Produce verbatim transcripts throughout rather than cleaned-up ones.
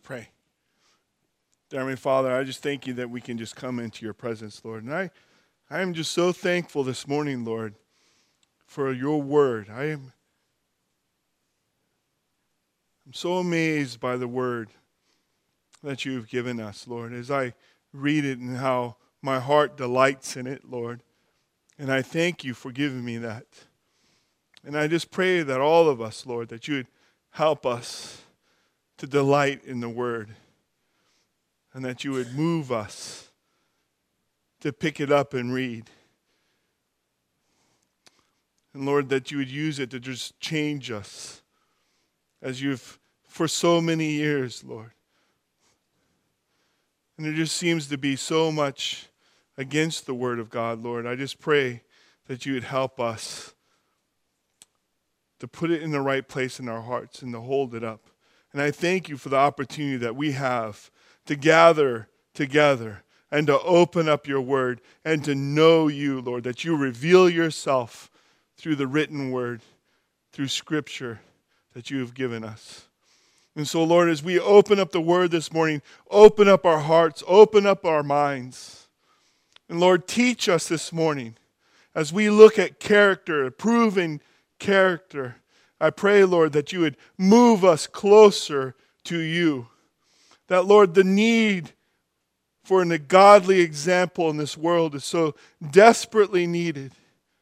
Pray. Dear Heavenly Father, I just thank you that we can just come into your presence, Lord. And I, I am just so thankful this morning, Lord, for your word. I am I'm so amazed by the word that you've given us, Lord, as I read it and how my heart delights in it, Lord. And I thank you for giving me that. And I just pray that all of us, Lord, that you would help us to delight in the word, and that you would move us to pick it up and read. And Lord, that you would use it to just change us as you've for so many years, Lord. And there just seems to be so much against the word of God, Lord. I just pray that you would help us to put it in the right place in our hearts and to hold it up. And I thank you for the opportunity that we have to gather together and to open up your word and to know you, Lord, that you reveal yourself through the written word, through scripture that you have given us. And so, Lord, as we open up the word this morning, open up our hearts, open up our minds. And Lord, teach us this morning as we look at character, proven character. I pray, Lord, that you would move us closer to you. That, Lord, the need for a godly example in this world is so desperately needed.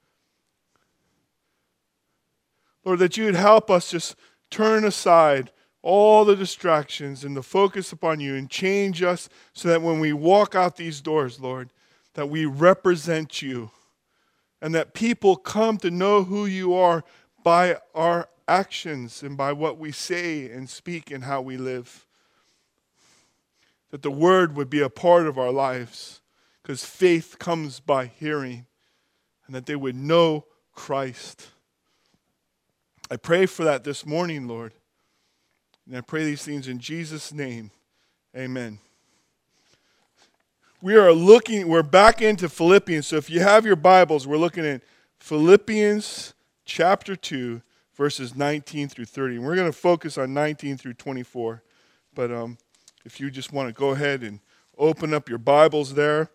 Lord, that you would help us just turn aside all the distractions and to focus upon you and change us so that when we walk out these doors, Lord, that we represent you and that people come to know who you are by our actions and by what we say and speak and how we live. That the word would be a part of our lives, because faith comes by hearing, and that they would know Christ. I pray for that this morning, Lord. And I pray these things in Jesus' name. Amen. We are looking, we're back into Philippians. So if you have your Bibles, we're looking at Philippians chapter two, verses nineteen through thirty. And we're going to focus on nineteen through twenty-four. But um, if you just want to go ahead and open up your Bibles there.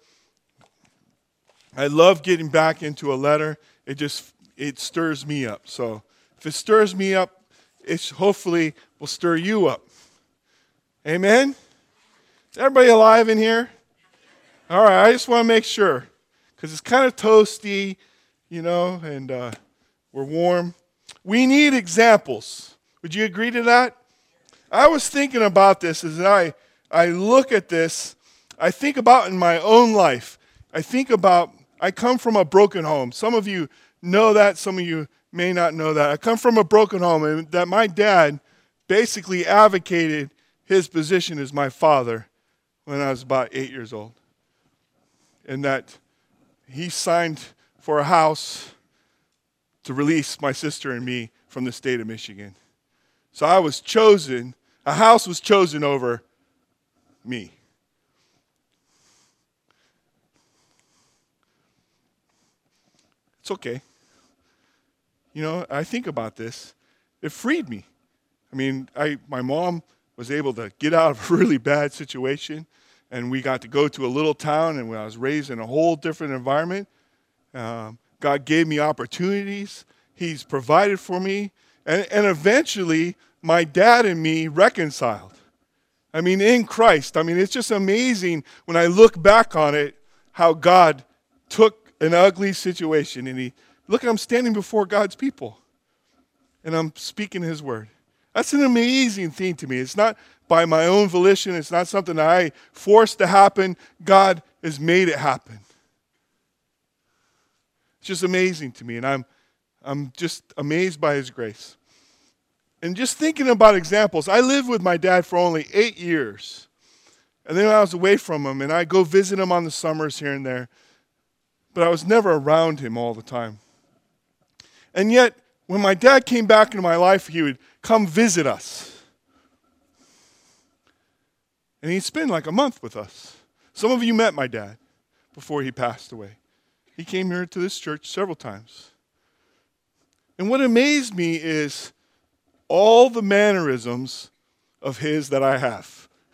I love getting back into a letter. It just, it stirs me up. So if it stirs me up, it hopefully will stir you up. Amen? Is everybody alive in here? All right, I just want to make sure, because it's kind of toasty, you know, and uh, we're warm. We need examples. Would you agree to that? I was thinking about this as I, I look at this. I think about in my own life. I think about, I come from a broken home. Some of you know that. Some of you may not know that. I come from a broken home, and that my dad basically advocated his position as my father when I was about eight years old. And that he signed for a house to release my sister and me from the state of Michigan. So I was chosen, a house was chosen over me. It's okay. You know, I think about this. It freed me. I mean, I my mom was able to get out of a really bad situation, and we got to go to a little town, and I was raised in a whole different environment. Um, God gave me opportunities. He's provided for me. And, and eventually, my dad and me reconciled. I mean, in Christ. I mean, it's just amazing when I look back on it, how God took an ugly situation, and he, look, I'm standing before God's people, and I'm speaking his word. That's an amazing thing to me. It's not by my own volition. It's not something that I forced to happen. God has made it happen. It's just amazing to me, and I'm I'm just amazed by his grace. And just thinking about examples, I lived with my dad for only eight years. And then I was away from him, and I go visit him on the summers here and there. But I was never around him all the time. And yet, when my dad came back into my life, he would come visit us. And he'd spend like a month with us. Some of you met my dad before he passed away. He came here to this church several times. And what amazed me is all the mannerisms of his that I have.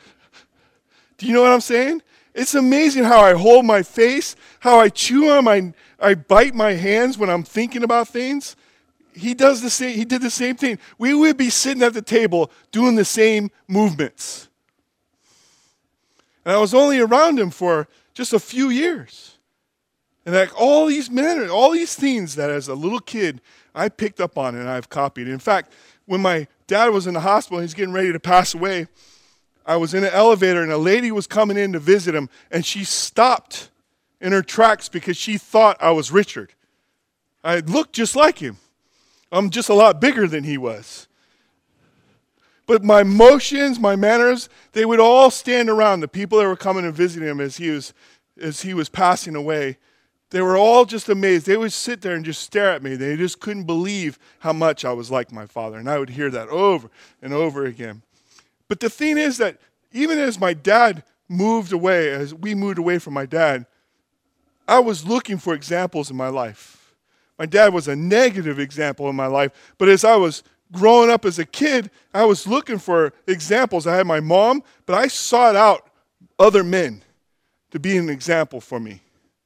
Do you know what I'm saying? It's amazing how I hold my face, how I chew on my, I bite my hands when I'm thinking about things. He does the same, he did the same thing. We would be sitting at the table doing the same movements. And I was only around him for just a few years. And like all these men, all these things that as a little kid, I picked up on and I've copied. In fact, when my dad was in the hospital and he's getting ready to pass away, I was in an elevator and a lady was coming in to visit him, and she stopped in her tracks because she thought I was Richard. I looked just like him. I'm just a lot bigger than he was. But my motions, my manners, they would all stand around. The people that were coming and visiting him as he was, as he was passing away, they were all just amazed. They would sit there and just stare at me. They just couldn't believe how much I was like my father. And I would hear that over and over again. But the thing is that even as my dad moved away, as we moved away from my dad, I was looking for examples in my life. My dad was a negative example in my life. But as I was growing up as a kid, I was looking for examples. I had my mom, but I sought out other men to be an example for me.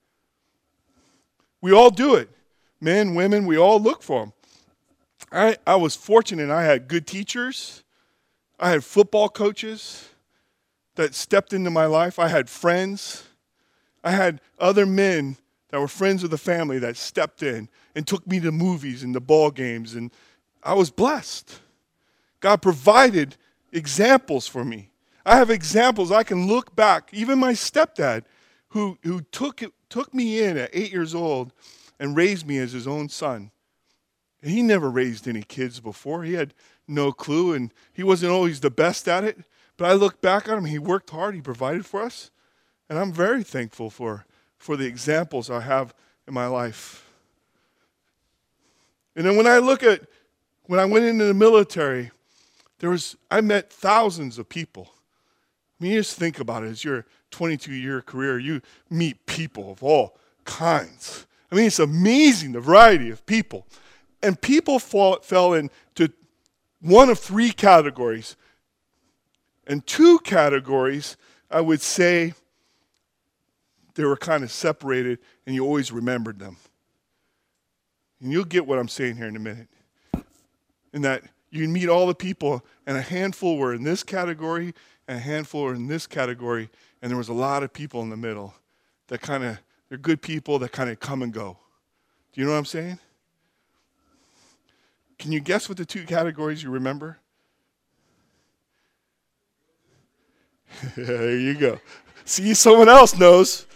We all do it. Men, women, we all look for them. I, I was fortunate. I had good teachers. I had football coaches that stepped into my life. I had friends. I had other men that were friends of the family that stepped in and took me to movies and the ball games, and I was blessed. God provided examples for me. I have examples. I can look back. Even my stepdad, who, who took, took me in at eight years old and raised me as his own son. He never raised any kids before. He had no clue, and he wasn't always the best at it. But I look back on him. He worked hard. He provided for us. And I'm very thankful for, for the examples I have in my life. And then when I look at, when I went into the military, there was, I met thousands of people. I mean, you just think about it. As your twenty-two-year career, you meet people of all kinds. I mean, it's amazing, the variety of people. And people fall, fell into one of three categories. And two categories, I would say, they were kind of separated, and you always remembered them. And you'll get what I'm saying here in a minute. In that you meet all the people, and a handful were in this category, and a handful were in this category, and there was a lot of people in the middle that kind of, they're good people that kind of come and go. Do you know what I'm saying? Can you guess what the two categories you remember? There you go. See, someone else knows.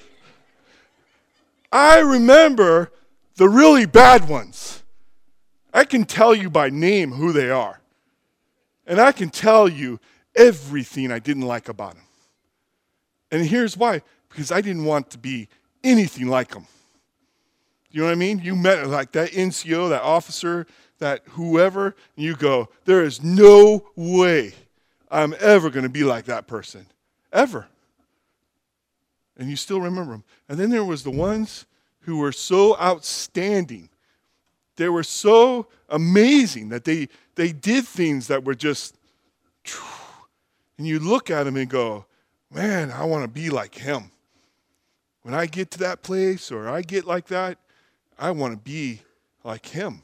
I remember the really bad ones. I can tell you by name who they are. And I can tell you everything I didn't like about them. And here's why. Because I didn't want to be anything like them. You know what I mean? You met like that N C O, that officer, that whoever, and you go, there is no way I'm ever going to be like that person. Ever. And you still remember them. And then there was the ones who were so outstanding. They were so amazing that they, they did things that were just, and you look at them and go, man, I want to be like him. When I get to that place or I get like that, I want to be like him.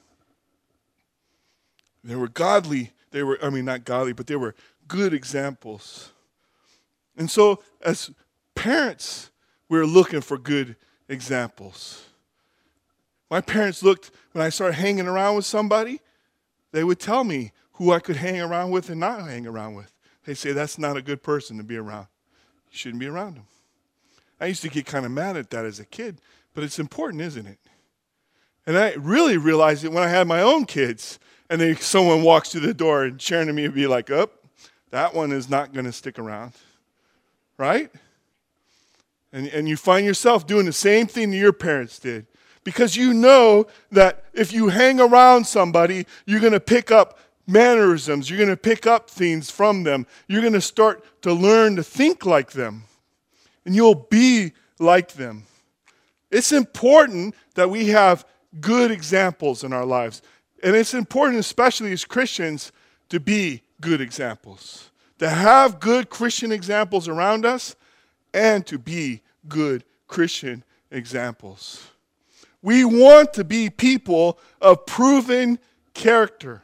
They were godly. They were, I mean, not godly, but they were good examples. And so as parents, we were looking for good examples. My parents looked, when I started hanging around with somebody, they would tell me who I could hang around with and not hang around with. They say, that's not a good person to be around. You shouldn't be around them. I used to get kind of mad at that as a kid, but it's important, isn't it? And I really realized it when I had my own kids, and then someone walks through the door and sharing to me and be like, oh, that one is not going to stick around. Right? And, and you find yourself doing the same thing that your parents did. Because you know that if you hang around somebody, you're going to pick up mannerisms. You're going to pick up things from them. You're going to start to learn to think like them. And you'll be like them. It's important that we have good examples in our lives. And it's important, especially as Christians, to be good examples. To have good Christian examples around us, and to be good Christian examples. We want to be people of proven character.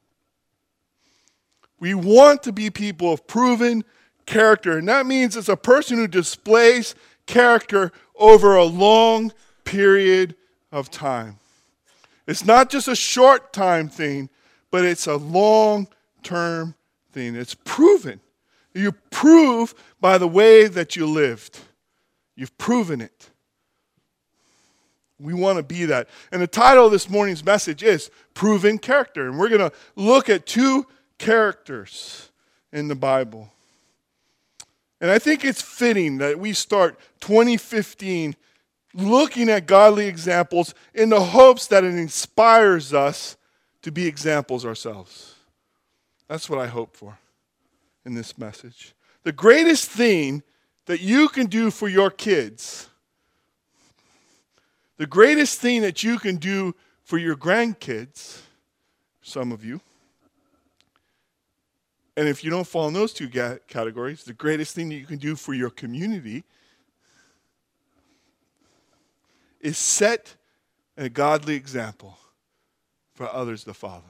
We want to be people of proven character. And that means it's a person who displays character over a long period of time. It's not just a short time thing, but it's a long-term thing. It's proven. You prove by the way that you lived. You've proven it. We want to be that. And the title of this morning's message is Proven Character. And we're going to look at two characters in the Bible. And I think it's fitting that we start twenty fifteen looking at godly examples in the hopes that it inspires us to be examples ourselves. That's what I hope for in this message. The greatest thing that you can do for your kids, the greatest thing that you can do for your grandkids, some of you, and if you don't fall in those two categories, the greatest thing that you can do for your community is set a godly example for others to follow.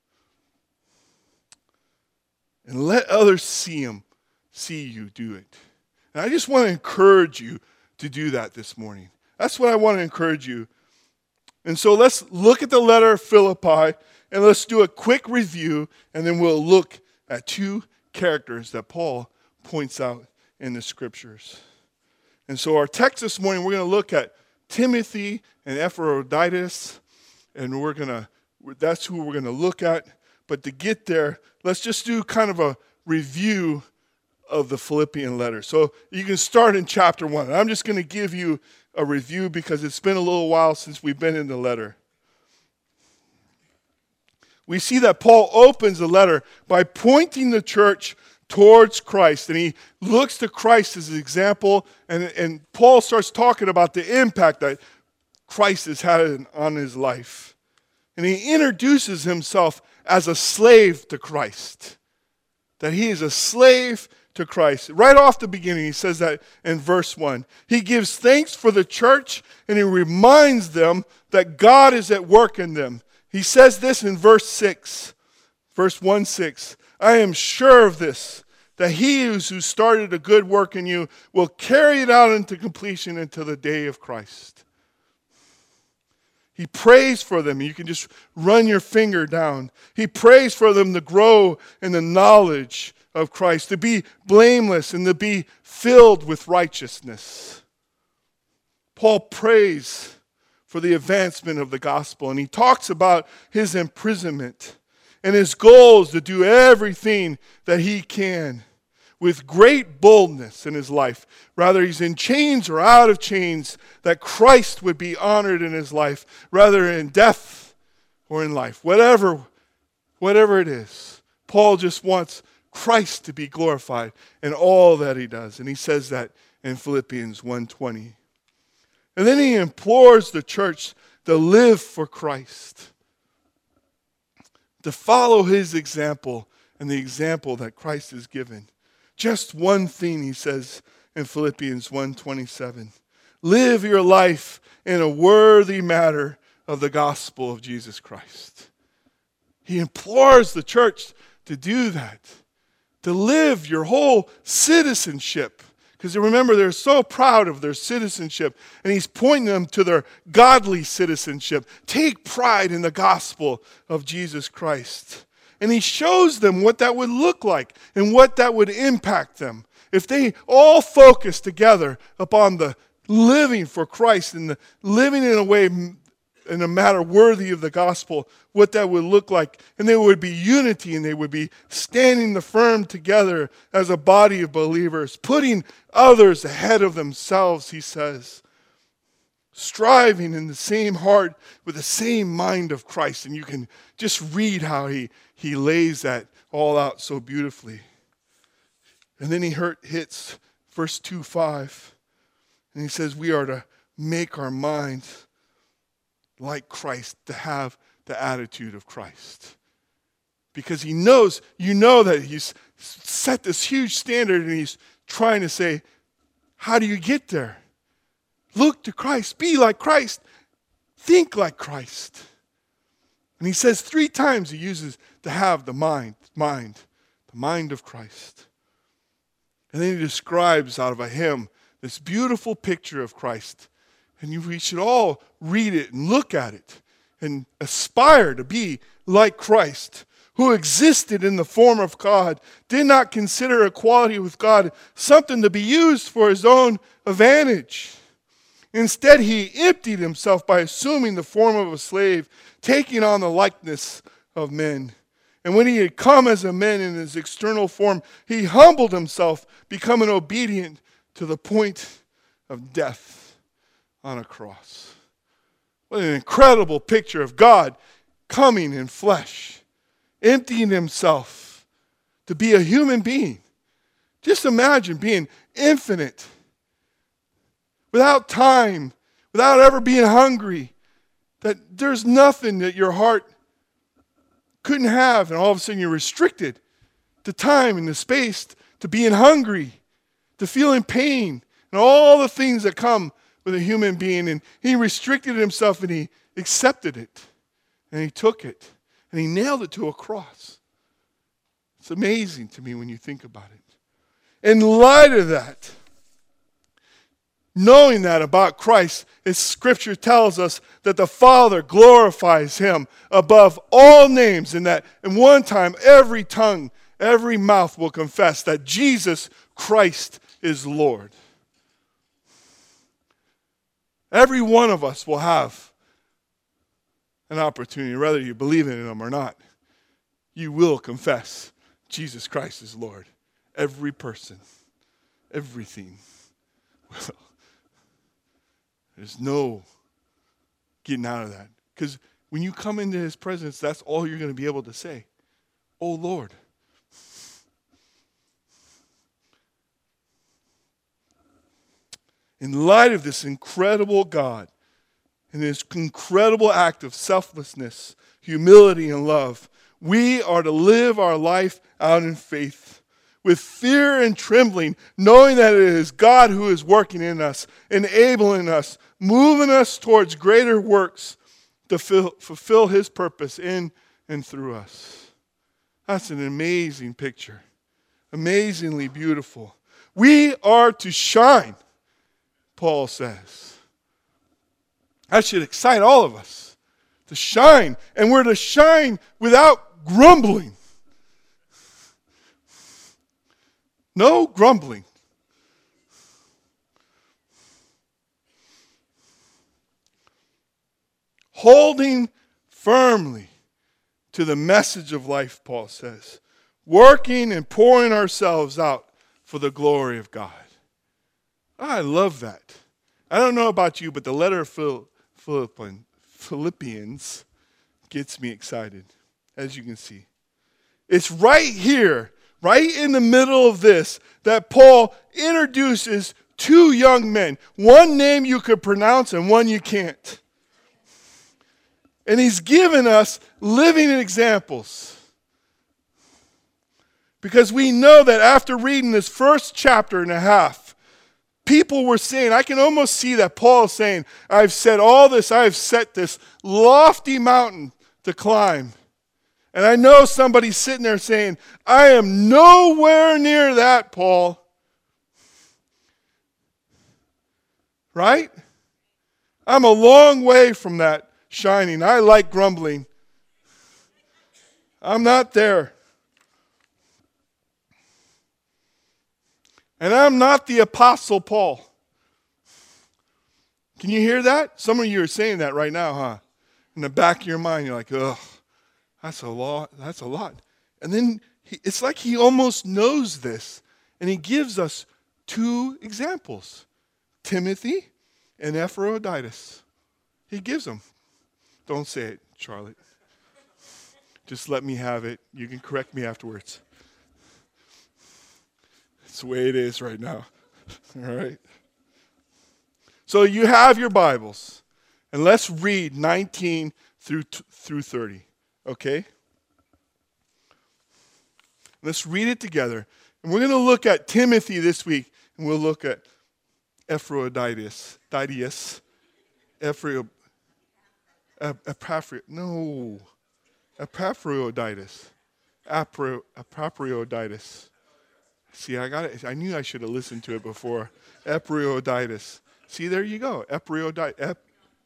And let others see them, see you do it. And I just want to encourage you to do that this morning. That's what I want to encourage you. And so let's look at the letter of Philippi, and let's do a quick review, and then we'll look at two characters that Paul points out in the scriptures. And so our text this morning, we're going to look at Timothy and Epaphroditus, and we're going to, that's who we're going to look at. But to get there, let's just do kind of a review of the Philippian letter. So you can start in chapter one. I'm just going to give you a review because it's been a little while since we've been in the letter. We see that Paul opens the letter by pointing the church towards Christ. And he looks to Christ as an example. And, and Paul starts talking about the impact that Christ has had on his life. And he introduces himself as a slave to Christ. That he is a slave to Christ. Right off the beginning, he says that in verse one. He gives thanks for the church, and he reminds them that God is at work in them. He says this in verse six, verse one six. I am sure of this, that he who started a good work in you will carry it out into completion until the day of Christ. He prays for them. You can just run your finger down. He prays for them to grow in the knowledge of Christ, to be blameless and to be filled with righteousness. Paul prays for the advancement of the gospel, and he talks about his imprisonment, and his goal is to do everything that he can with great boldness in his life. Rather he's in chains or out of chains, that Christ would be honored in his life, rather in death or in life. Whatever, whatever it is, Paul just wants Christ to be glorified in all that he does. And he says that in Philippians one twenty. And then he implores the church to live for Christ, to follow his example and the example that Christ has given. Just one thing, he says in Philippians one twenty-seven. Live your life in a worthy manner of the gospel of Jesus Christ. He implores the church to do that, to live your whole citizenship. Because remember, they're so proud of their citizenship, and he's pointing them to their godly citizenship. Take pride in the gospel of Jesus Christ. And he shows them what that would look like and what that would impact them. If they all focus together upon the living for Christ and the living in a way, in a manner worthy of the gospel, what that would look like. And there would be unity, and they would be standing firm together as a body of believers, putting others ahead of themselves, he says. Striving in the same heart with the same mind of Christ. And you can just read how he, he lays that all out so beautifully. And then he hurt, hits verse two five. And he says we are to make our minds like Christ, to have the attitude of Christ. Because he knows, you know that he's set this huge standard, and he's trying to say, How do you get there? Look to Christ. Be like Christ. Think like Christ. And he says three times he uses to have the mind, mind, the mind of Christ. And then he describes out of a hymn this beautiful picture of Christ. And you, we should all read it and look at it and aspire to be like Christ, who existed in the form of God, did not consider equality with God something to be used for his own advantage. Instead, he emptied himself by assuming the form of a slave, taking on the likeness of men. And when he had come as a man in his external form, he humbled himself, becoming obedient to the point of death on a cross. What an incredible picture of God coming in flesh, emptying himself to be a human being. Just imagine being infinite, without time, without ever being hungry, that there's nothing that your heart couldn't have, and all of a sudden you're restricted to time and the space, to being hungry, to feeling pain, and all the things that come with a human being. And he restricted himself and he accepted it. And he took it. And he nailed it to a cross. It's amazing to me when you think about it. In light of that, knowing that about Christ, as Scripture tells us that the Father glorifies him above all names, and that in one time every tongue, every mouth will confess that Jesus Christ is Lord. Every one of us will have an opportunity, whether you believe in him or not. You will confess Jesus Christ is Lord. Every person, everything will. There's no getting out of that. Because when you come into his presence, that's all you're going to be able to say. Oh, Lord. In light of this incredible God and this incredible act of selflessness, humility, and love, we are to live our life out in faith, with fear and trembling, knowing that it is God who is working in us, enabling us, moving us towards greater works to fill, fulfill his purpose in and through us. That's an amazing picture. Amazingly beautiful. We are to shine, Paul says. That should excite all of us. To shine. And we're to shine without grumbling. No grumbling. Holding firmly to the message of life, Paul says. Working and pouring ourselves out for the glory of God. I love that. I don't know about you, but the letter of Philippians gets me excited, as you can see. It's right here, right in the middle of this, that Paul introduces two young men. One name you could pronounce and one you can't. And he's given us living examples. Because we know that after reading this first chapter and a half, people were saying, I can almost see that Paul is saying, I've said all this, I have set this lofty mountain to climb. And I know somebody's sitting there saying, I am nowhere near that, Paul. Right? I'm a long way from that shining. I like grumbling. I'm not there. And I'm not the Apostle Paul. Can you hear that? Some of you are saying that right now, huh? In the back of your mind, you're like, ugh, that's a lot. That's a lot. And then he, it's like he almost knows this. And he gives us two examples. Timothy and Epaphroditus. He gives them. Don't say it, Charlotte. Just let me have it. You can correct me afterwards. It's the way it is right now. All right. So you have your Bibles. And let's read nineteen through through thirty. Okay? Let's read it together. And we're going to look at Timothy this week. And we'll look at Epaphroditus. Didius. Ephraim. Epaphri. No. Epaphroditus. Apro, Epaphroditus. See, I got it. I knew I should have listened to it before. Epaphroditus. See, there you go. Epaphroditus. Ep-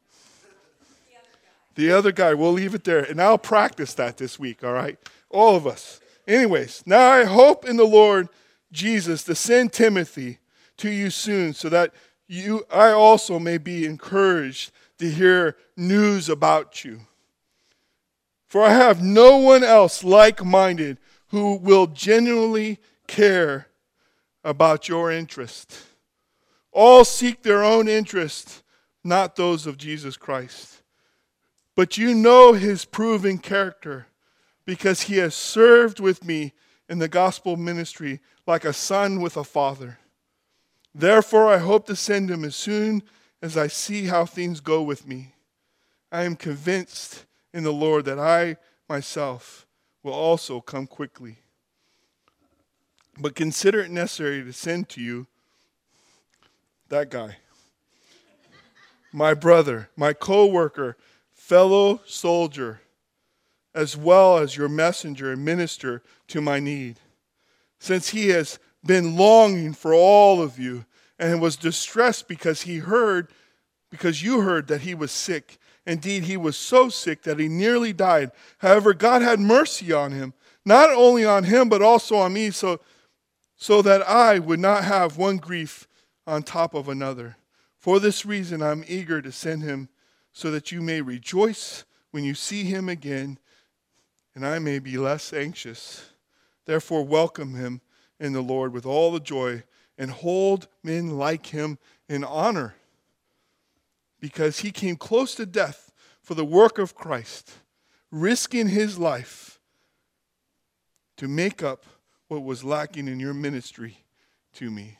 the other guy. We'll leave it there. And I'll practice that this week, all right? All of us. Anyways, now I hope in the Lord Jesus to send Timothy to you soon so that you, I also may be encouraged to hear news about you. For I have no one else like-minded who will genuinely care about your interest. All seek their own interest, not those of Jesus Christ. But you know his proven character, because he has served with me in the gospel ministry like a son with a father. Therefore, I hope to send him as soon as I see how things go with me. I am convinced in the Lord that I myself will also come quickly. But consider it necessary to send to you that guy, my brother, my co-worker, fellow soldier, as well as your messenger and minister to my need, since he has been longing for all of you and was distressed because he heard, because you heard that he was sick. Indeed, he was so sick that he nearly died. However, God had mercy on him, not only on him, but also on me, so, so that I would not have one grief on top of another. For this reason, I'm eager to send him so that you may rejoice when you see him again, and I may be less anxious. Therefore, welcome him in the Lord with all the joy, and hold men like him in honor, because he came close to death for the work of Christ, risking his life to make up what was lacking in your ministry to me.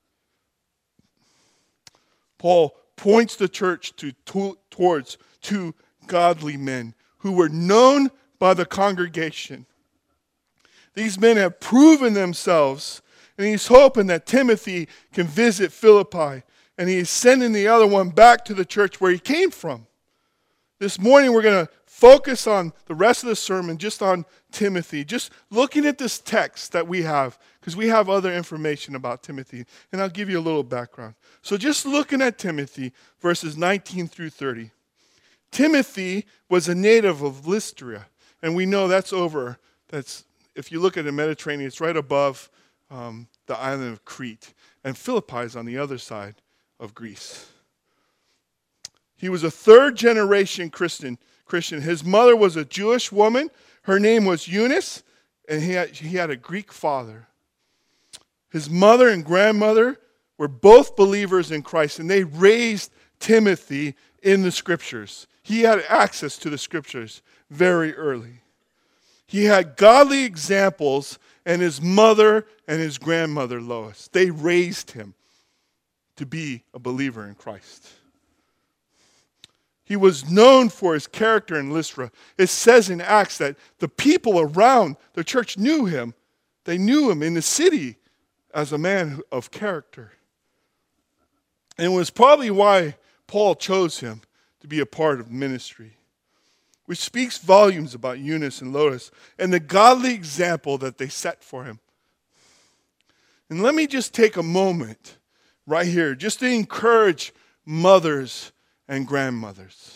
Paul points the church to, to, towards two godly men who were known by the congregation. These men have proven themselves, and he's hoping that Timothy can visit Philippi, and he's sending the other one back to the church where he came from. This morning we're going to focus on the rest of the sermon just on Timothy, just looking at this text that we have, because we have other information about Timothy, and I'll give you a little background. So just looking at Timothy, verses nineteen through thirty. Timothy was a native of Lystra, and we know that's over, that's, if you look at the Mediterranean, it's right above um, the island of Crete, and Philippi is on the other side of Greece. He was a third generation Christian. Christian. His mother was a Jewish woman. Her name was Eunice, and he had, he had a Greek father. His mother and grandmother were both believers in Christ, and they raised Timothy in the scriptures. He had access to the scriptures very early. He had godly examples, and his mother and his grandmother, Lois, they raised him to be a believer in Christ. He was known for his character in Lystra. It says in Acts that the people around the church knew him. They knew him in the city as a man of character. And it was probably why Paul chose him to be a part of ministry, which speaks volumes about Eunice and Lois and the godly example that they set for him. And let me just take a moment right here just to encourage mothers and grandmothers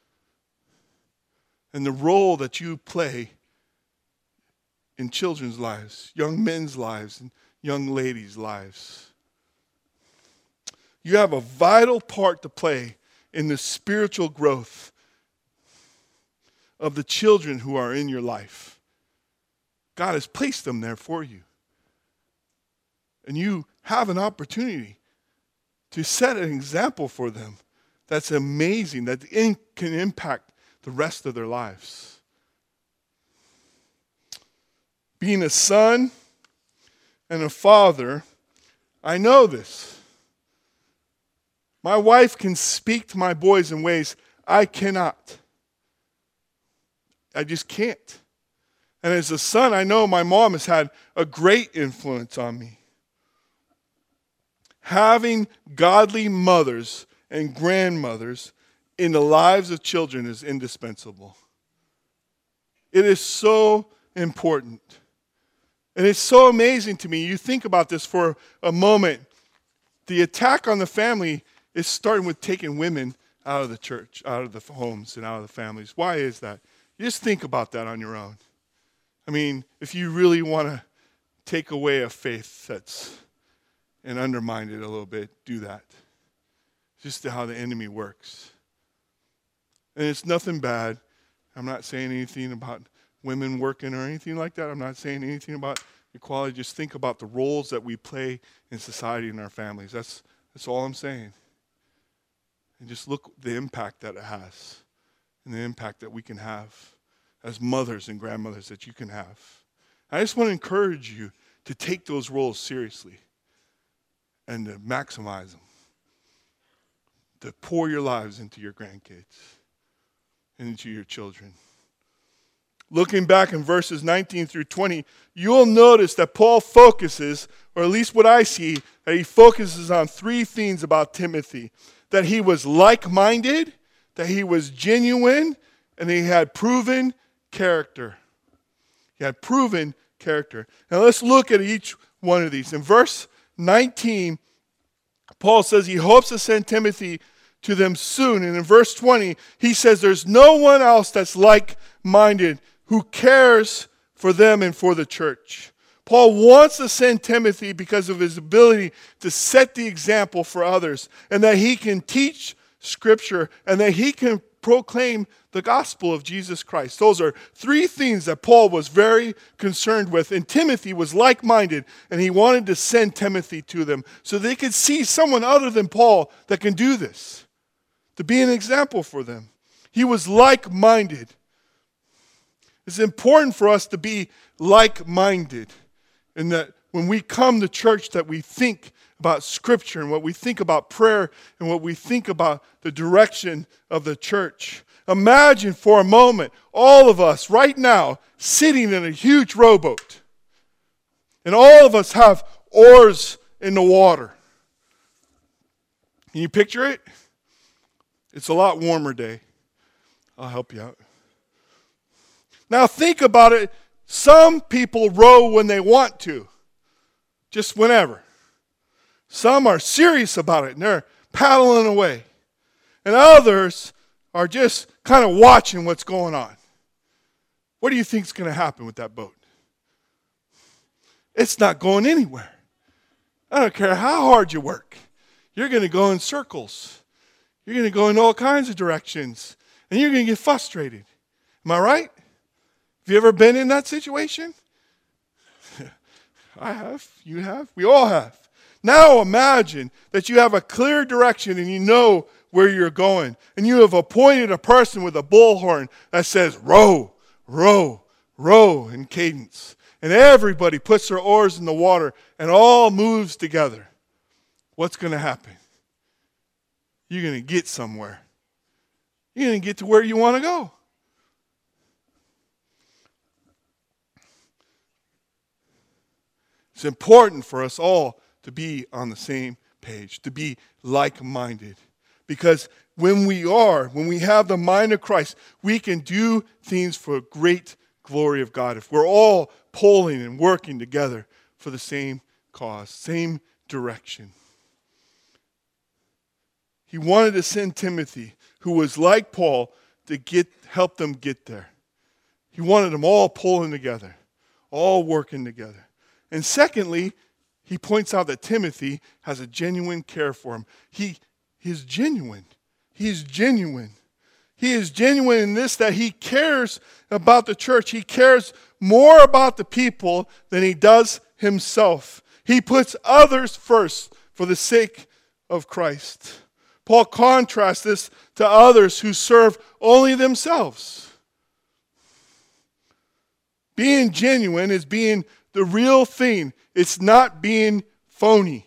and the role that you play in children's lives, young men's lives, and young ladies' lives. You have a vital part to play in the spiritual growth of the children who are in your life. God has placed them there for you. And you have an opportunity to set an example for them that's amazing, that can impact the rest of their lives. Being a son and a father, I know this. My wife can speak to my boys in ways I cannot. I just can't. And as a son, I know my mom has had a great influence on me. having godly mothers and grandmothers in the lives of children is indispensable. It is so important. And it's so amazing to me. You think about this for a moment. The attack on the family is starting with taking women out of the church, out of the homes, and out of the families. Why is that? You just think about that on your own. I mean, if you really want to take away a faith that's and undermine it a little bit, do that. Just how the enemy works. And it's nothing bad. I'm not saying anything about women working or anything like that. I'm not saying anything about equality. Just think about the roles that we play in society and our families. That's that's all I'm saying. And just look the impact that it has and the impact that we can have as mothers and grandmothers that you can have. I just want to encourage you to take those roles seriously and to maximize them, to pour your lives into your grandkids and into your children. Looking back in verses nineteen through twenty, you'll notice that Paul focuses, or at least what I see, that he focuses on three things about Timothy. That he was like-minded, that he was genuine, and he had proven character. He had proven character. Now let's look at each one of these. In verse nineteen, Paul says he hopes to send Timothy to them soon. And in verse twenty, he says there's no one else that's like-minded who cares for them and for the church. Paul wants to send Timothy because of his ability to set the example for others, and that he can teach Scripture, and that he can proclaim the gospel of Jesus Christ. Those are three things that Paul was very concerned with, and Timothy was like-minded, and he wanted to send Timothy to them so they could see someone other than Paul that can do this, to be an example for them. He was like-minded. It's important for us to be like-minded, and that when we come to church that we think about Scripture and what we think about prayer and what we think about the direction of the church. Imagine for a moment all of us right now sitting in a huge rowboat, and all of us have oars in the water. Can you picture it? It's a lot warmer day. I'll help you out. Now think about it. Some people row when they want to, just whenever. Some are serious about it and they're paddling away. And others are just kind of watching what's going on. What do you think is going to happen with that boat? It's not going anywhere. I don't care how hard you work. You're going to go in circles. You're going to go in all kinds of directions. And you're going to get frustrated. Am I right? Have you ever been in that situation? I have. You have. We all have. Now imagine that you have a clear direction and you know where you're going. And you have appointed a person with a bullhorn that says, row, row, row in cadence. And everybody puts their oars in the water and all moves together. What's going to happen? You're going to get somewhere. You're going to get to where you want to go. It's important for us all to be on the same page, to be like-minded. Because when we are, when we have the mind of Christ, we can do things for great glory of God. If we're all pulling and working together for the same cause, same direction. He wanted to send Timothy, who was like Paul, to get help them get there. He wanted them all pulling together, all working together. And secondly, he points out that Timothy has a genuine care for him. He is genuine. He is genuine. He is genuine in this, that he cares about the church. He cares more about the people than he does himself. He puts others first for the sake of Christ. Paul contrasts this to others who serve only themselves. Being genuine is being the real thing. It's not being phony.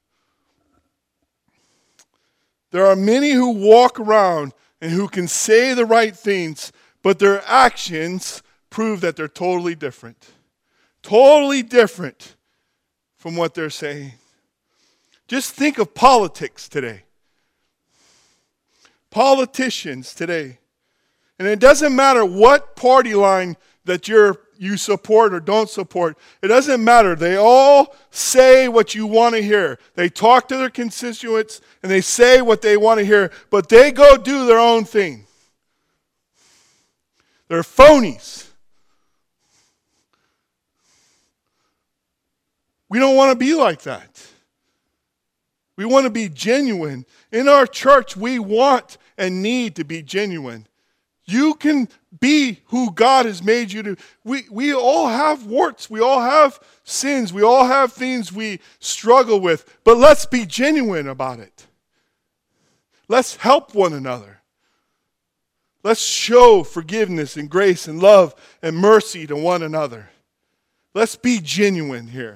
There are many who walk around and who can say the right things, but their actions prove that they're totally different. Totally different from what they're saying. Just think of politics today. Politicians today. And it doesn't matter what party line that you're you support or don't support. It doesn't matter. They all say what you want to hear. They talk to their constituents and they say what they want to hear, but they go do their own thing. They're phonies. We don't want to be like that. We want to be genuine. In our church, we want and need to be genuine. You can be who God has made you to. We, we all have warts. We all have sins. We all have things we struggle with. But let's be genuine about it. Let's help one another. Let's show forgiveness and grace and love and mercy to one another. Let's be genuine here.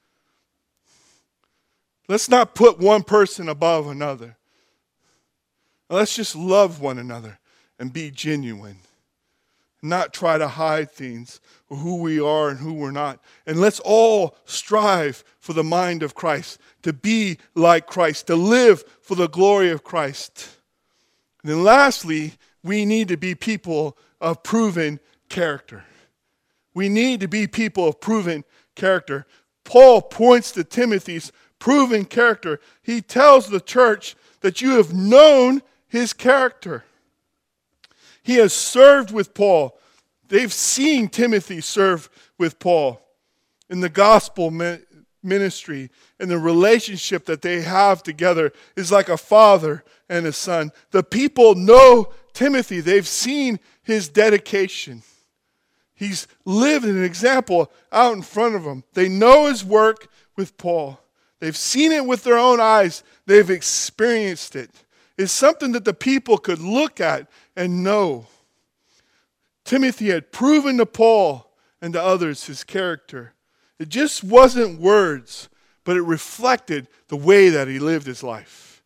Let's not put one person above another. Let's just love one another and be genuine. Not try to hide things or who we are and who we're not. And let's all strive for the mind of Christ, to be like Christ, to live for the glory of Christ. And then lastly, we need to be people of proven character. We need to be people of proven character. Paul points to Timothy's proven character. He tells the church that you have known his character. He has served with Paul. They've seen Timothy serve with Paul in the gospel ministry, and the relationship that they have together is like a father and a son. The people know Timothy. They've seen his dedication. He's lived an example out in front of them. They know his work with Paul. They've seen it with their own eyes. They've experienced it. It's something that the people could look at and know. Timothy had proven to Paul and to others his character. It just wasn't words, but it reflected the way that he lived his life.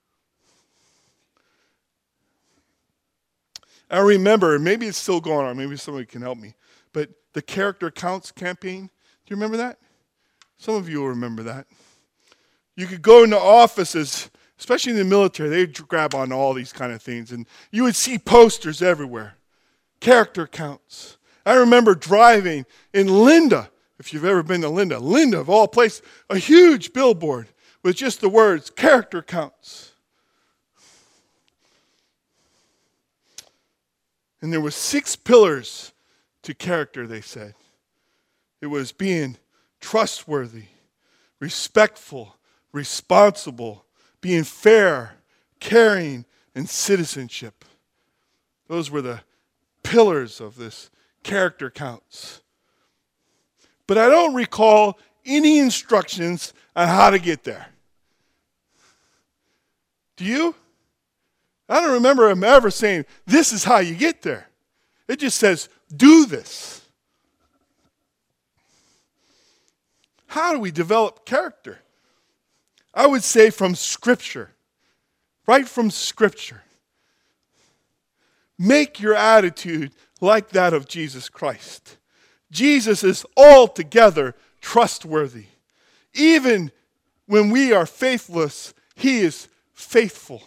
I remember, maybe it's still going on, maybe somebody can help me, but the Character Counts campaign, do you remember that? Some of you will remember that. You could go into offices, especially in the military, they'd grab on all these kind of things, and you would see posters everywhere. Character counts. I remember driving in Linda, if you've ever been to Linda, Linda of all places, a huge billboard with just the words, character counts. And there were six pillars to character, they said. It was being trustworthy, respectful, responsible, being fair, caring, and citizenship. Those were the pillars of this character counts. But I don't recall any instructions on how to get there. Do you? I don't remember him ever saying, this is how you get there. It just says, do this. How do we develop character? I would say from Scripture. Right from Scripture. Make your attitude like that of Jesus Christ. Jesus is altogether trustworthy. Even when we are faithless, he is faithful.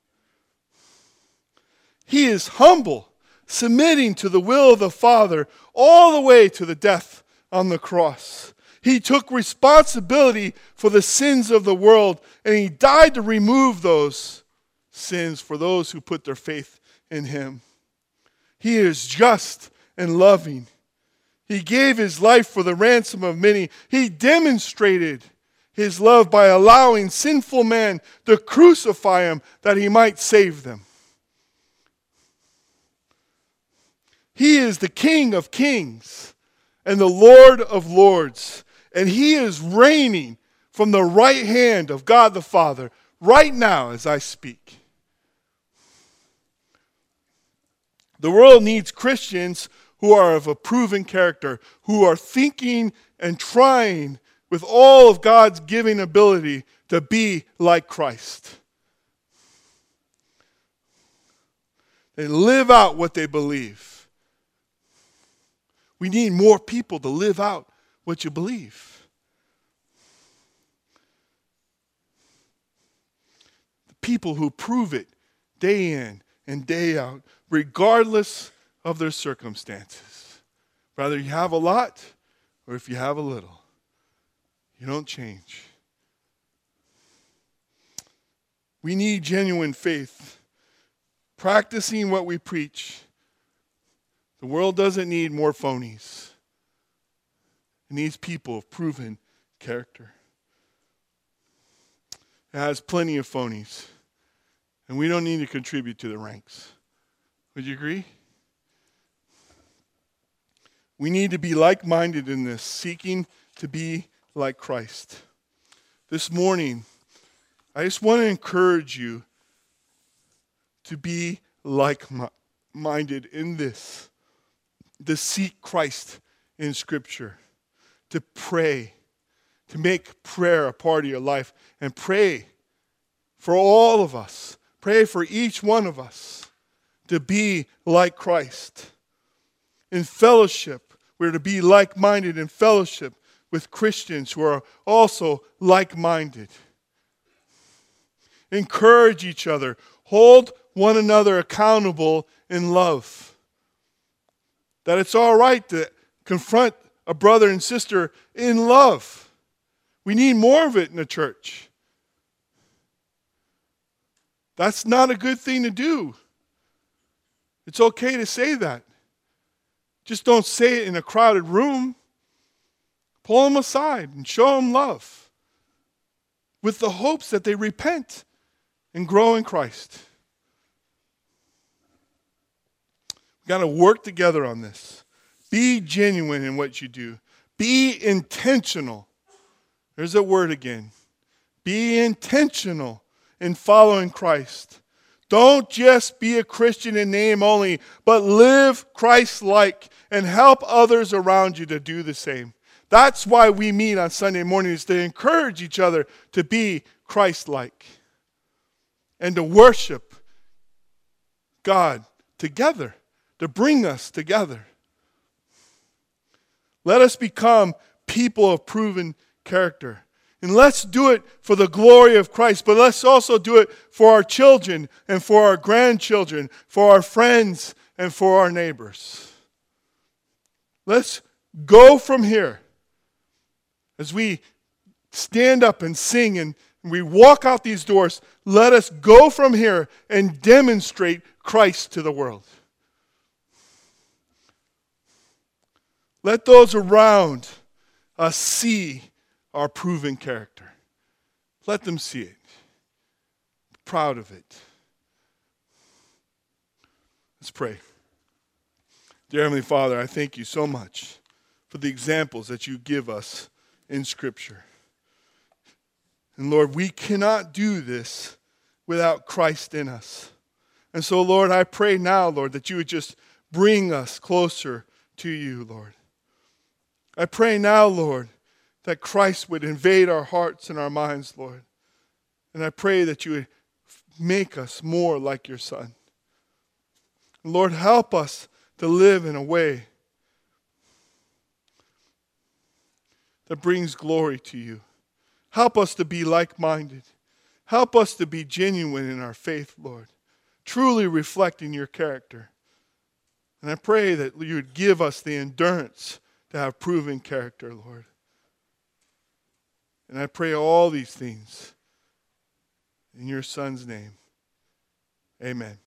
He is humble, submitting to the will of the Father all the way to the death on the cross. He took responsibility for the sins of the world, and he died to remove those sins for those who put their faith in him. He is just and loving. He gave his life for the ransom of many. He demonstrated his love by allowing sinful men to crucify him that he might save them. He is the King of kings and the Lord of lords. And he is reigning from the right hand of God the Father right now as I speak. The world needs Christians who are of a proven character, who are thinking and trying with all of God's giving ability to be like Christ. They live out what they believe. We need more people to live out what you believe. people who prove it day in and day out, regardless of their circumstances. Whether you have a lot or if you have a little, you don't change. We need genuine faith, practicing what we preach. The world doesn't need more phonies. It needs people of proven character. It has plenty of phonies, and we don't need to contribute to the ranks. Would you agree? We need to be like-minded in this, seeking to be like Christ. This morning, I just want to encourage you to be like-minded in this, to seek Christ in Scripture, to pray, to make prayer a part of your life, and pray for all of us. Pray for each one of us to be like Christ. In fellowship, we're to be like-minded in fellowship with Christians who are also like-minded. Encourage each other. Hold one another accountable in love. That it's all right to confront a brother and sister in love. We need more of it in the church. That's not a good thing to do. It's okay to say that. Just don't say it in a crowded room. Pull them aside and show them love with the hopes that they repent and grow in Christ. We've got to work together on this. Be genuine in what you do. Be intentional. There's that word again. Be intentional in following Christ. Don't just be a Christian in name only, but live Christ-like and help others around you to do the same. That's why we meet on Sunday mornings, to encourage each other to be Christ-like and to worship God together, to bring us together. Let us become people of proven character. And let's do it for the glory of Christ, but let's also do it for our children and for our grandchildren, for our friends and for our neighbors. Let's go from here as we stand up and sing and we walk out these doors. Let us go from here and demonstrate Christ to the world. Let those around us see our proven character. Let them see it. Be proud of it. Let's pray. Dear Heavenly Father, I thank you so much for the examples that you give us in Scripture. And Lord, we cannot do this without Christ in us. And so, Lord, I pray now, Lord, that you would just bring us closer to you, Lord. I pray now, Lord, that Christ would invade our hearts and our minds, Lord. And I pray that you would make us more like your Son. Lord, help us to live in a way that brings glory to you. Help us to be like-minded. Help us to be genuine in our faith, Lord, truly reflecting your character. And I pray that you would give us the endurance to have proven character, Lord. And I pray all these things in your Son's name. Amen.